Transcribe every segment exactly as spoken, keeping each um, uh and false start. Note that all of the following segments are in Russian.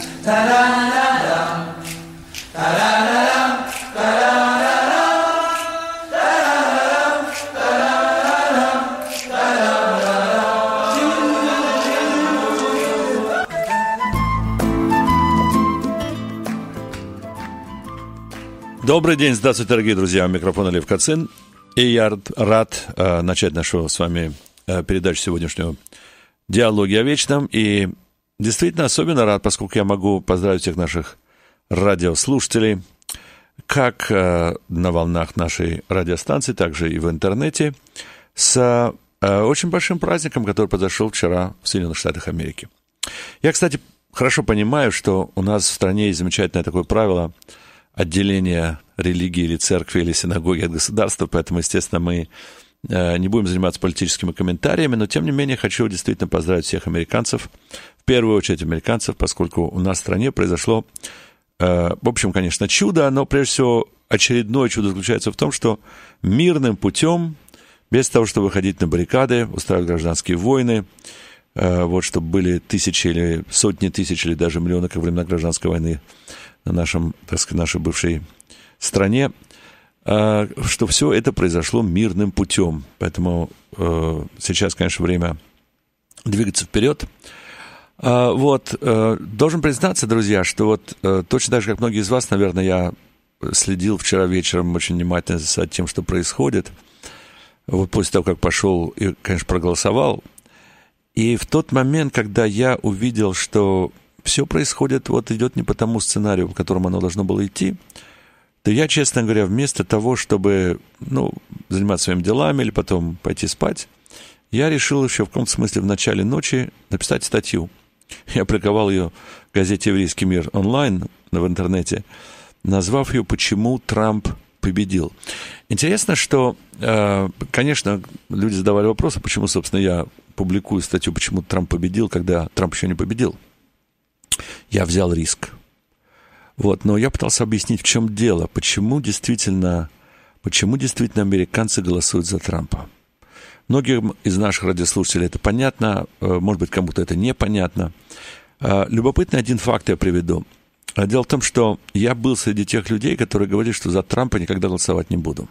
Добрый день, здравствуйте, дорогие друзья, у микрофона Лев Кацин, и я рад э, начать нашу с вами э, передачу сегодняшнюю «Диалоги о вечном», и действительно особенно рад, поскольку я могу поздравить всех наших радиослушателей, как э, на волнах нашей радиостанции, так же и в интернете, с э, очень большим праздником, который произошел вчера в Соединенных Штатах Америки. Я, кстати, хорошо понимаю, что у нас в стране есть замечательное такое правило – отделение религии или церкви или синагоги от государства, поэтому, естественно, мы не будем заниматься политическими комментариями, но, тем не менее, хочу действительно поздравить всех американцев, в первую очередь американцев, поскольку у нас в стране произошло, в общем, конечно, чудо, но, прежде всего, очередное чудо заключается в том, что мирным путем, без того, чтобы выходить на баррикады, устраивать гражданские войны, вот, чтобы были тысячи или сотни тысяч или даже миллионы, как во времена гражданской войны, на нашем, так сказать, нашей бывшей стране, что все это произошло мирным путем. Поэтому сейчас, конечно, время двигаться вперед. Вот. Должен признаться, друзья, что вот точно так же, как многие из вас, наверное, я следил вчера вечером очень внимательно за тем, что происходит. Вот после того, как пошел и, конечно, проголосовал. И в тот момент, когда я увидел, что все происходит, вот идет не по тому сценарию, по которому оно должно было идти, то я, честно говоря, вместо того, чтобы, ну, заниматься своими делами или потом пойти спать, я решил еще в каком-то смысле в начале ночи написать статью. Я опубликовал ее в газете «Еврейский мир» онлайн в интернете, назвав ее «Почему Трамп победил». Интересно, что, конечно, люди задавали вопросы, почему, собственно, я публикую статью «Почему Трамп победил», когда Трамп еще не победил. Я взял риск. Вот, но я пытался объяснить, в чем дело, почему действительно, почему действительно американцы голосуют за Трампа. Многим из наших радиослушателей это понятно, может быть, кому-то это непонятно. Любопытный один факт я приведу. Дело в том, что я был среди тех людей, которые говорили, что за Трампа никогда голосовать не буду.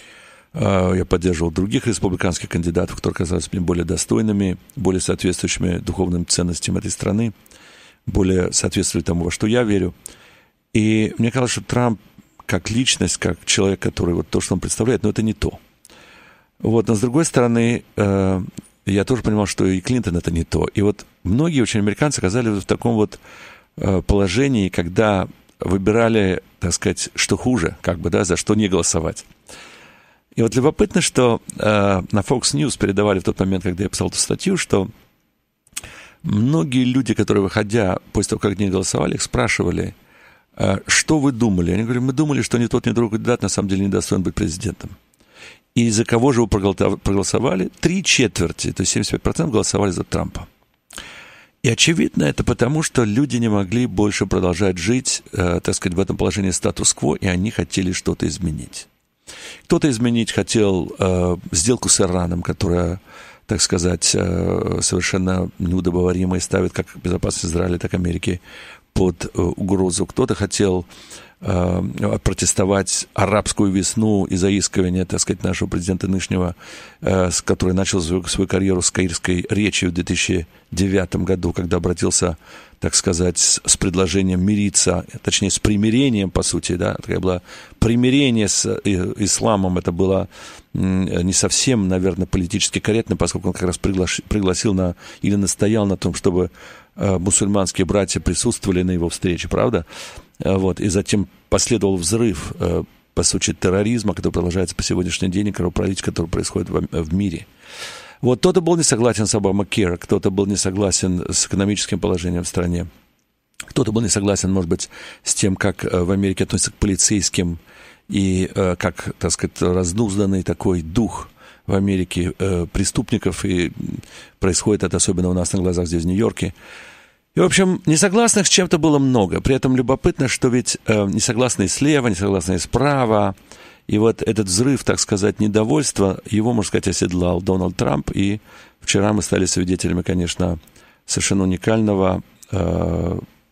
Я поддерживал других республиканских кандидатов, которые казались мне более достойными, более соответствующими духовным ценностям этой страны, более соответствует тому, во что я верю. И мне казалось, что Трамп как личность, как человек, который вот то, что он представляет, но это не то. Вот, но с другой стороны, э, я тоже понимал, что и Клинтон это не то. И вот многие очень американцы оказались в таком вот э, положении, когда выбирали, так сказать, что хуже, как бы, да, за что не голосовать. И вот любопытно, что э, на Fox News передавали в тот момент, когда я писал эту статью, что многие люди, которые, выходя, после того, как не голосовали, их спрашивали, что вы думали? Они говорят, мы думали, что ни тот, ни другой кандидат на самом деле не достоин быть президентом. И за кого же вы проголосовали? Три четверти, то есть семьдесят пять процентов голосовали за Трампа. И очевидно это потому, что люди не могли больше продолжать жить, так сказать, в этом положении статус-кво, и они хотели что-то изменить. Кто-то изменить хотел сделку с Ираном, которая, так сказать, совершенно неудобоваримой ставит как безопасность Израиля, так и Америки под угрозу. Кто-то хотел э, протестовать арабскую весну и заискивание, так сказать, нашего президента нынешнего, э, который начал свою, свою карьеру с каирской речью в две тысячи девятом году, когда обратился, так сказать, с, с предложением мириться, точнее, с примирением, по сути, да, такое было примирение с исламом, это было не совсем, наверное, политически корректно, поскольку он как раз приглаш, пригласил на, или настоял на том, чтобы мусульманские братья присутствовали на его встрече, правда? Вот. И затем последовал взрыв, по сути, терроризма, который продолжается по сегодняшний день, и кровопролитие, которое происходит в, в мире. Вот кто-то был не согласен с Обама-Кер, кто-то был не согласен с экономическим положением в стране, кто-то был не согласен, может быть, с тем, как в Америке относятся к полицейским, и как, так сказать, разнузданный такой дух в Америке преступников, и происходит это особенно у нас на глазах здесь, в Нью-Йорке. И, в общем, несогласных с чем-то было много. При этом любопытно, что ведь э, несогласные слева, несогласные справа. И вот этот взрыв, так сказать, недовольства, его, можно сказать, оседлал Дональд Трамп. И вчера мы стали свидетелями, конечно, совершенно уникального, э,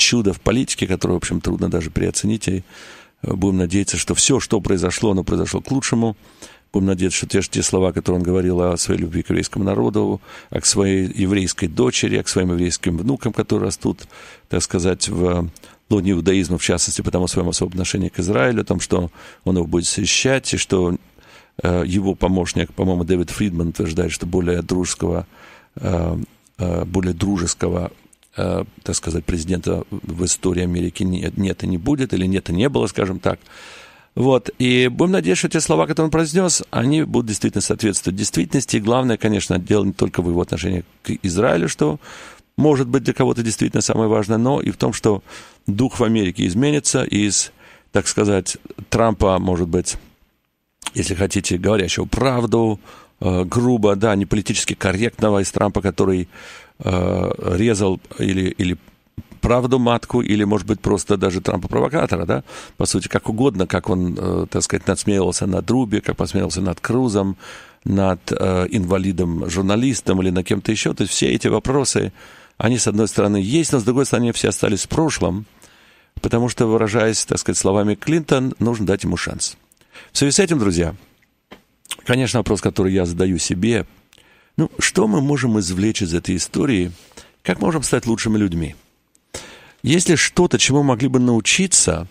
чудо в политике, которое, в общем, трудно даже переоценить. И будем надеяться, что все, что произошло, оно произошло к лучшему. Будем надеяться, что те же те слова, которые он говорил о своей любви к еврейскому народу, о своей еврейской дочери, о своим еврейским внукам, которые растут, так сказать, в лоне иудаизма, в частности, потому своему особому отношению к Израилю, о том, что он его будет защищать, и что э, его помощник, по-моему, Дэвид Фридман утверждает, что более дружеского, э, э, более дружеского, э, так сказать, президента в истории Америки нет, нет и не будет, или нет и не было, скажем так. Вот, и будем надеяться, что те слова, которые он произнес, они будут действительно соответствовать действительности. И главное, конечно, дело не только в его отношении к Израилю, что может быть для кого-то действительно самое важное, но и в том, что дух в Америке изменится, и из, так сказать, Трампа, может быть, если хотите, говорящего правду, э, грубо, да, не политически корректного, из Трампа, который э, резал или, или правду матку, или, может быть, просто даже Трампа-провокатора, да, по сути, как угодно, как он, э, так сказать, надсмеивался над Руби, как посмеялся над Крузом, над э, инвалидом-журналистом или над кем-то еще. То есть все эти вопросы, они, с одной стороны, есть, но, с другой стороны, все остались в прошлом, потому что, выражаясь, так сказать, словами Клинтон, нужно дать ему шанс. В связи с этим, друзья, конечно, вопрос, который я задаю себе, ну, что мы можем извлечь из этой истории, как можем стать лучшими людьми? Есть ли что-то, чему могли бы научиться,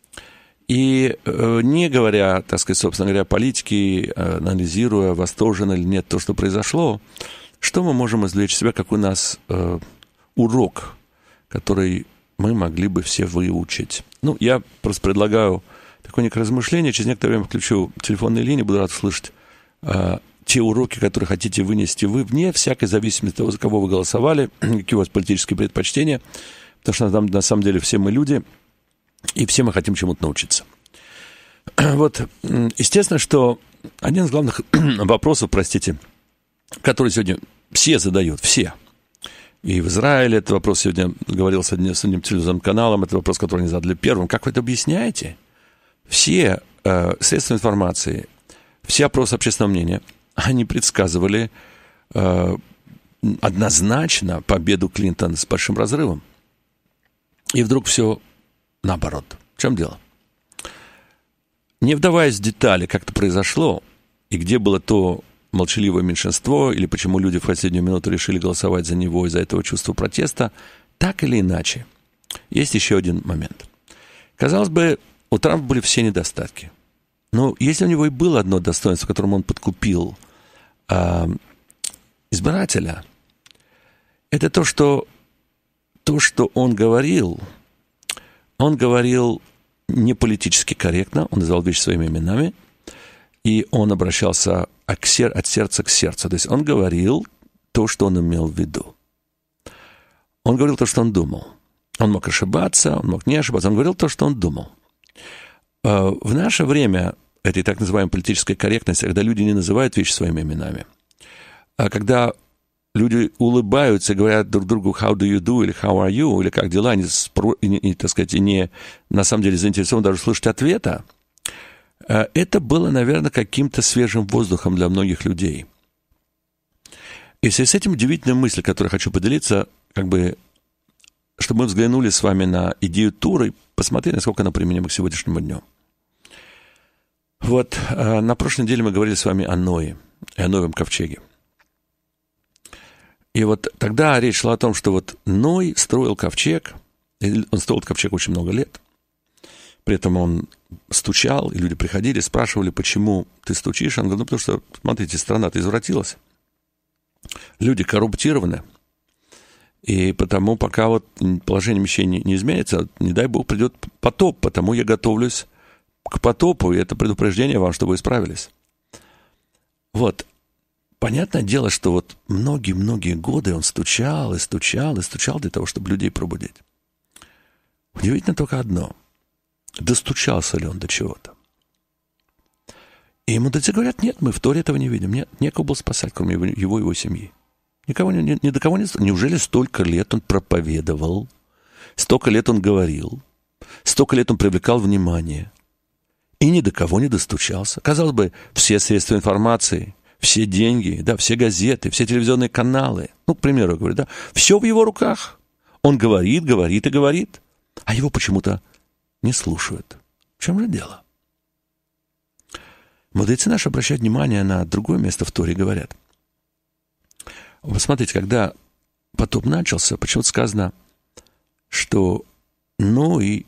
и э, не говоря, так сказать, собственно говоря, о политике, э, анализируя, восторженно или нет то, что произошло, что мы можем извлечь из себя, как у нас э, урок, который мы могли бы все выучить? Ну, я просто предлагаю такое некое размышление. Через некоторое время включу телефонные линии, буду рад услышать э, те уроки, которые хотите вынести вы, вне всякой зависимости от того, за кого вы голосовали, какие у вас политические предпочтения. Потому что там, на самом деле, все мы люди, и все мы хотим чему-то научиться. Вот, естественно, что один из главных вопросов, простите, который сегодня все задают, все. И в Израиле этот вопрос сегодня говорил с одним, с одним телевизионным каналом, это вопрос, который они задали первым. Как вы это объясняете? Все э, средства информации, все опросы общественного мнения, они предсказывали э, однозначно победу Клинтона с большим разрывом. И вдруг все наоборот. В чем дело? Не вдаваясь в детали, как это произошло, и где было то молчаливое меньшинство, или почему люди в последнюю минуту решили голосовать за него из-за этого чувства протеста, так или иначе, есть еще один момент. Казалось бы, у Трампа были все недостатки. Но если у него и было одно достоинство, которым он подкупил э, избирателя, это то, что то, что он говорил, он говорил не политически корректно, он называл вещи своими именами, и он обращался от сердца к сердцу. То есть он говорил то, что он имел в виду. Он говорил то, что он думал. Он мог ошибаться, он мог не ошибаться, он говорил то, что он думал. В наше время этой так называемой политической корректности, когда люди не называют вещи своими именами, а когда люди улыбаются и говорят друг другу «how do you do» или «how are you», или «как дела», не, не, не, так сказать, не на самом деле заинтересованы даже слышать ответа, это было, наверное, каким-то свежим воздухом для многих людей. И в связи с этим удивительная мысль, которой хочу поделиться, как бы, чтобы мы взглянули с вами на идею тура и посмотрели, насколько она применима к сегодняшнему дню. Вот на прошлой неделе мы говорили с вами о Ное, о Новом ковчеге. И вот тогда речь шла о том, что вот Ной строил ковчег, он строил ковчег очень много лет, при этом он стучал, и люди приходили, спрашивали, почему ты стучишь. Он говорит, ну, потому что, смотрите, страна-то извратилась, люди коррумпированы, и потому пока вот положение вещей не, не изменится, не дай Бог, придет потоп, потому я готовлюсь к потопу, и это предупреждение вам, чтобы вы исправились. Вот. Понятное дело, что вот многие-многие годы он стучал и стучал и стучал для того, чтобы людей пробудить. Удивительно только одно. Достучался ли он до чего-то? И мудрецы говорят, нет, мы в Торе этого не видим. Нет, некого было спасать, кроме его и его, его семьи. Никого, ни, ни до кого не... Неужели столько лет он проповедовал, столько лет он говорил, столько лет он привлекал внимание, и ни до кого не достучался? Казалось бы, все средства информации, все деньги, да, все газеты, все телевизионные каналы, ну, к примеру, я говорю, да, все в его руках. Он говорит, говорит и говорит. а его почему-то не слушают. В чем же дело? Мудрецы наши обращают внимание на другое место в Торе и говорят. Посмотрите, когда потоп начался, почему-то сказано, что Ной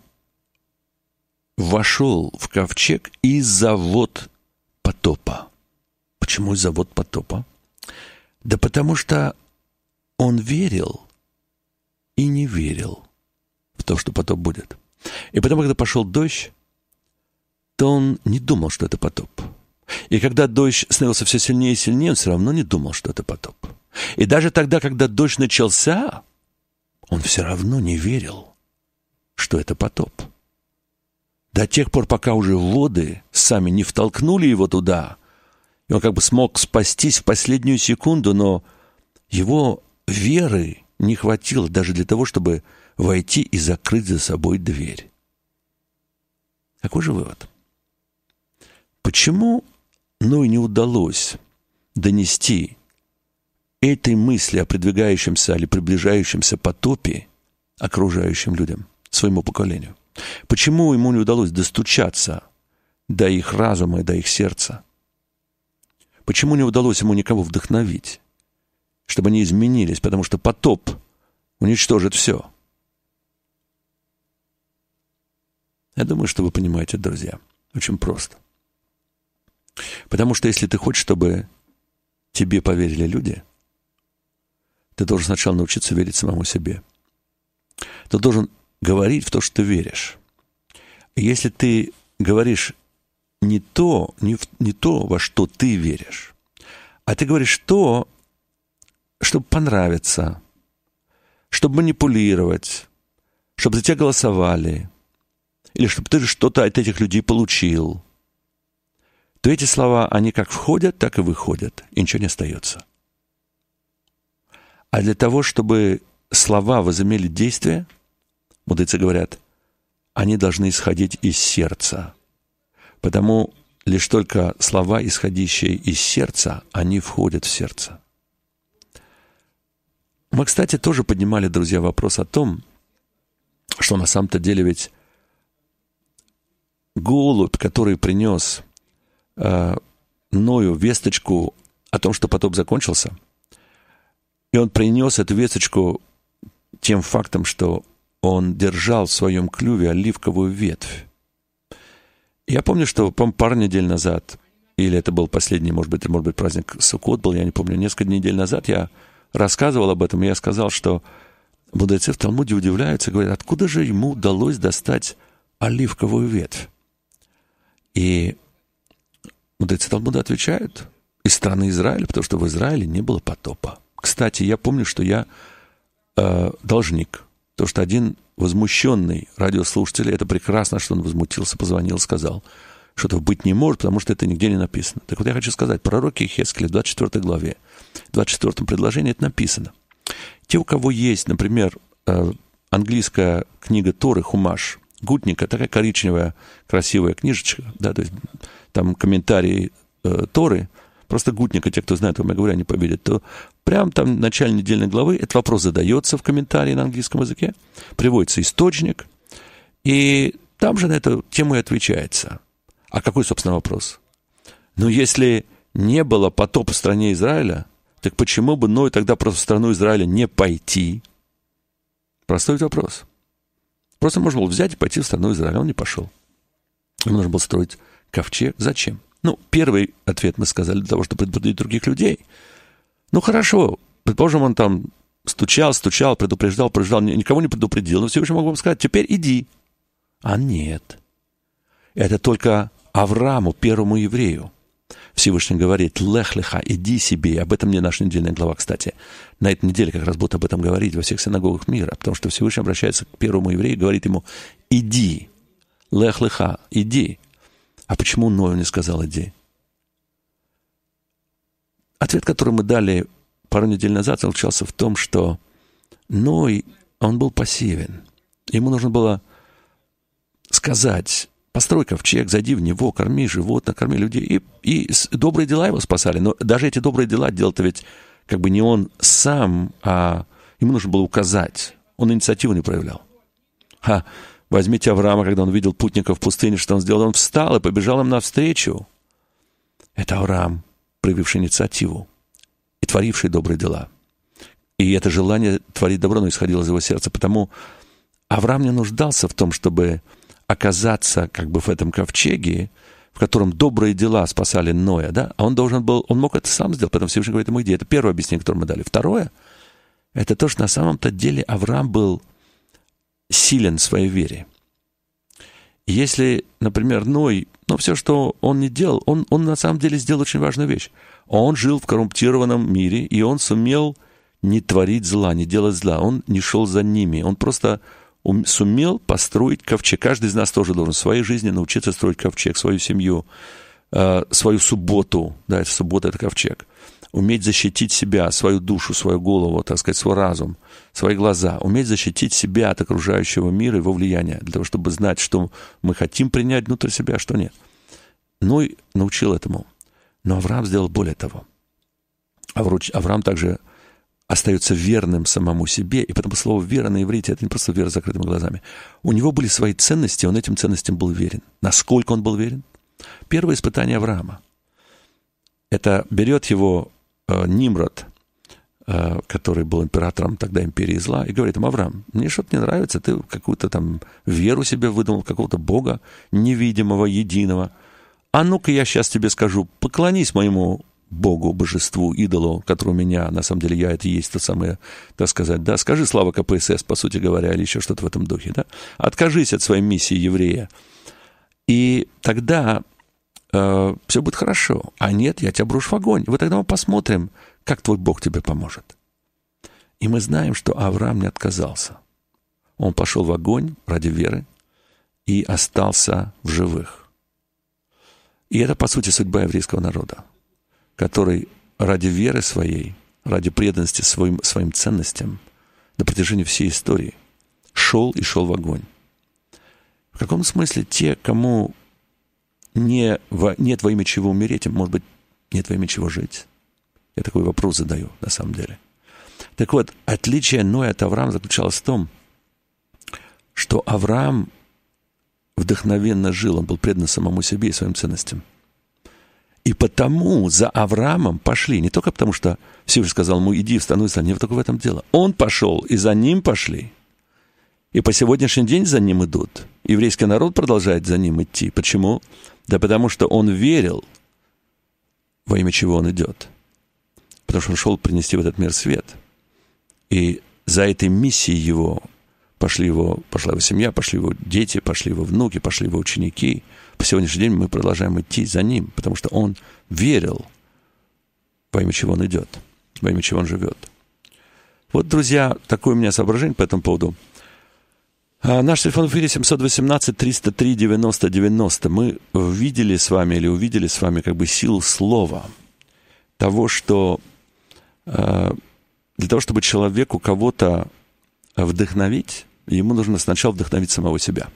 вошел в ковчег из-за вод потопа. Почему из-за вод потопа? Да потому что он верил и не верил в то, что потоп будет. И потом, когда пошел дождь, то он не думал, что это потоп. И когда дождь становился все сильнее и сильнее, он все равно не думал, что это потоп. И даже тогда, когда дождь начался, он все равно не верил, что это потоп. До тех пор, пока уже воды сами не втолкнули его туда, и он как бы смог спастись в последнюю секунду, но его веры не хватило даже для того, чтобы войти и закрыть за собой дверь. Какой же вывод? Почему Ной не удалось донести этой мысли о продвигающемся или приближающемся потопе окружающим людям, своему поколению? Почему ему не удалось достучаться до их разума и до их сердца? Почему не удалось ему никого вдохновить, чтобы они изменились? Потому что потоп уничтожит все. Я думаю, что вы понимаете, друзья. Очень просто. Потому что если ты хочешь, чтобы тебе поверили люди, ты должен сначала научиться верить самому себе. Ты должен говорить в то, что ты веришь. И если ты говоришь не то, не, в, не то, во что ты веришь, а ты говоришь то, чтобы понравиться, чтобы манипулировать, чтобы за тебя голосовали, или чтобы ты что-то от этих людей получил, то эти слова, они как входят, так и выходят, и ничего не остается. А для того, чтобы слова возымели действие, мудрецы говорят, они должны исходить из сердца. Потому лишь только слова, исходящие из сердца, они входят в сердце. Мы, кстати, тоже поднимали, друзья, вопрос о том, что на самом-то деле ведь голубь, который принес э, Ною весточку о том, что потоп закончился, и он принес эту весточку тем фактом, что он держал в своем клюве оливковую ветвь. Я помню, что, по-моему, пару недель назад, или это был последний, может быть, может быть, праздник Суккот был, я не помню, несколько недель назад я рассказывал об этом, и я сказал, что мудрецы в Талмуде удивляются, говорят, откуда же ему удалось достать оливковую ветвь? И мудрецы Талмуда отвечают, из страны Израиля, потому что в Израиле не было потопа. Кстати, я помню, что я э, должник, потому что один возмущенный радиослушатель, это прекрасно, что он возмутился, позвонил, сказал, что этого быть не может, потому что это нигде не написано. Так вот я хочу сказать, в пророке Иехескеле в двадцать четвёртой главе, в двадцать четвёртом предложении это написано. Те, у кого есть, например, э, английская книга Торы, Хумаш, Гутника, такая коричневая, красивая книжечка, да, то есть там комментарии э, Торы, просто Гутника, те, кто знает, вам я говорю, они поверят, то прямо там в начале недельной главы этот вопрос задается в комментарии на английском языке, приводится источник, и там же на эту тему и отвечается. А какой, собственно, вопрос? Ну, если не было потопа в стране Израиля, так почему бы Ной тогда просто в страну Израиля не пойти? Простой вопрос. Просто можно было взять и пойти в страну Израиля. Он не пошел. Ему нужно было строить ковчег. Зачем? Ну, первый ответ мы сказали для того, чтобы предупредить других людей. Ну, хорошо. Предположим, он там стучал, стучал, предупреждал, предупреждал, никого не предупредил. Но Всевышний мог бы сказать, теперь иди. А нет. Это только Аврааму, первому еврею. Всевышний говорит, лех леха, иди себе. И об этом мне наша недельная глава, кстати. На этой неделе как раз будут об этом говорить во всех синагогах мира. Потому что Всевышний обращается к первому еврею и говорит ему, иди. Лех леха, иди. А почему Ною не сказал иди? Ответ, который мы дали пару недель назад, заключался в том, что Ной, он был пассивен. Ему нужно было сказать, построй ковчег, зайди в него, корми животных, корми людей. И, и добрые дела его спасали. Но даже эти добрые дела делал-то ведь как бы не он сам, а ему нужно было указать. Он инициативу не проявлял. Ха, возьмите Авраама, когда он видел путников в пустыне, что он сделал? Он встал и побежал им навстречу. Это Авраам, проявивший инициативу и творивший добрые дела. И это желание творить добро, но исходило из его сердца. Потому Авраам не нуждался в том, чтобы оказаться как бы в этом ковчеге, в котором добрые дела спасали Ноя, да? А он должен был, он мог это сам сделать, поэтому Всевышний говорит ему, иди. Это первое объяснение, которое мы дали. Второе, это то, что на самом-то деле Авраам был силен в своей вере. Если, например, Ной, ну, все, что он не делал, он, он на самом деле сделал очень важную вещь. Он жил в коррумпированном мире, и он сумел не творить зла, не делать зла. Он не шел за ними. Он просто ум, сумел построить ковчег. Каждый из нас тоже должен в своей жизни научиться строить ковчег, свою семью, э, свою субботу. Да, это суббота, это ковчег. Уметь защитить себя, свою душу, свою голову, так сказать, свой разум, свои глаза. Уметь защитить себя от окружающего мира и его влияния, для того, чтобы знать, что мы хотим принять внутрь себя, а что нет. Ной научил этому. Но Авраам сделал более того. Авраам также остается верным самому себе, и потому слово «вера» на иврите — это не просто вера с закрытыми глазами. У него были свои ценности, он этим ценностям был верен. Насколько он был верен? Первое испытание Авраама. Это берет его э, Нимрод, э, который был императором тогда империи зла, и говорит ему: Авраам, мне что-то не нравится, ты какую-то там веру себе выдумал, какого-то Бога невидимого, единого. А ну-ка я сейчас тебе скажу, поклонись моему Богу, божеству, идолу, который у меня, на самом деле, я это и есть то самое, так сказать, да, скажи слава ка пэ эс эс, по сути говоря, или еще что-то в этом духе, да, откажись от своей миссии еврея, и тогда э, все будет хорошо, а нет, я тебя брошу в огонь, вот тогда мы посмотрим, как твой Бог тебе поможет. И мы знаем, что Авраам не отказался, он пошел в огонь ради веры и остался в живых. И это, по сути, судьба еврейского народа, который ради веры своей, ради преданности своим, своим ценностям на протяжении всей истории шел и шел в огонь. В каком смысле те, кому не во, нет во имя чего умереть, им, может быть, нет во имя чего жить? Я такой вопрос задаю, на самом деле. Так вот, отличие Ноя от Авраама заключалось в том, что Авраам вдохновенно жил, он был предан самому себе и своим ценностям. И потому за Авраамом пошли, не только потому, что Всевышний сказал ему: иди, встануй, не только в этом дело. Он пошел, и за ним пошли. И по сегодняшний день за ним идут. Еврейский народ продолжает за ним идти. Почему? Да потому что он верил, во имя чего он идет. Потому что он шел принести в этот мир свет. И за этой миссией его пошли его, пошла его семья, пошли его дети, пошли его внуки, пошли его ученики. По сегодняшний день мы продолжаем идти за ним, потому что он верил, во имя чего он идет, во имя чего он живет. Вот, друзья, такое у меня соображение по этому поводу. А наш телефон в эфире семь один восемь триста три девяносто девяносто. Мы видели с вами или увидели с вами как бы силу слова, того, что э, для того, чтобы человеку кого-то вдохновить, ему нужно сначала вдохновить самого себя.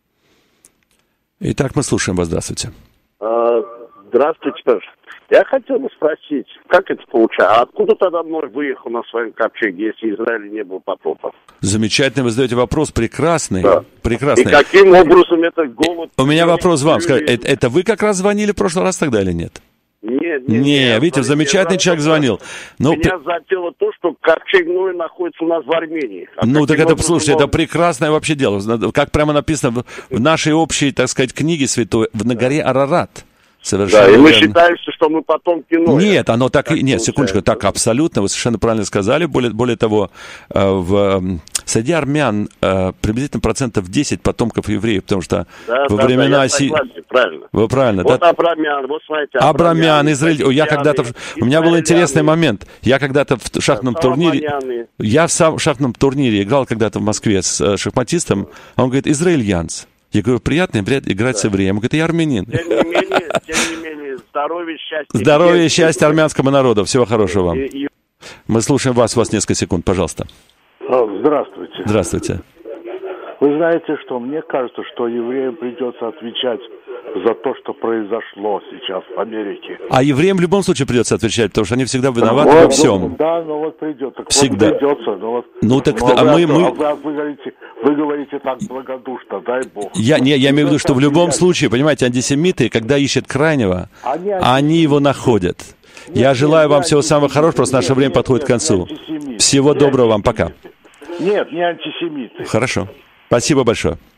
Итак, мы слушаем вас. Здравствуйте. Здравствуйте. Я хотел бы спросить, как это получается? А откуда тогда Ной выехал на своем ковчеге, если Израиль не был потопа? Замечательно, вы задаете вопрос, прекрасный. Да. Прекрасный. И каким образом этот голод... У меня вопрос вам. Это, это вы как раз звонили в прошлый раз тогда или нет? Нет, нет. Не, нет, видите, замечательный человек звонил. Но... Меня задело то, что ковчег Ноя находится у нас в Армении. А ну, так это, слушайте, он... это прекрасное вообще дело. Как прямо написано в нашей общей, так сказать, книге святой, на горе Арарат. Совершенно да, и мы верно. считаем, что мы потомки Ноя. Нет, оно так, так и... Нет, получается. секундочку, так абсолютно, вы совершенно правильно сказали. Более, более того, в, среди армян приблизительно процентов десять потомков евреев, потому что да, во да, времена... Да, си... согласен, правильно. Вы правильно. Вот да? Абрамян, вот смотрите. Абрамян, Израиль... Я когда-то... У меня был интересный момент. Я когда-то в шахматном да, турнире... Я в шахматном турнире играл когда-то в Москве с шахматистом, а он говорит: израильянц. Я говорю: приятно играть да. с евреем. Он говорит: я армянин. Тем не менее, тем не менее, здоровья, счастья. Здоровья и счастья армянскому народу. Всего хорошего вам. И, и... Мы слушаем вас, у вас несколько секунд, пожалуйста. Здравствуйте. Здравствуйте. Вы знаете, что мне кажется, что евреям придется отвечать за то, что произошло сейчас в Америке. А евреям в любом случае придется отвечать, потому что они всегда виноваты вот, во всем. Вот, да, но вот придется. Всегда. Вот придется, но вот, ну так, но а вы, мы... мы... А вы, вы говорите, Вы говорите так благодушно, дай Бог. Я, не, я имею в виду, что в любом случае, понимаете, антисемиты, когда ищут крайнего, Они, они его находят. Нет, Я нет, желаю не вам всего самого антисемиты. хорошего, просто наше Нет, время нет, подходит нет, к концу. не антисемиты. Всего Не доброго вам, антисемиты. пока. Нет, не антисемиты. Хорошо. Спасибо большое.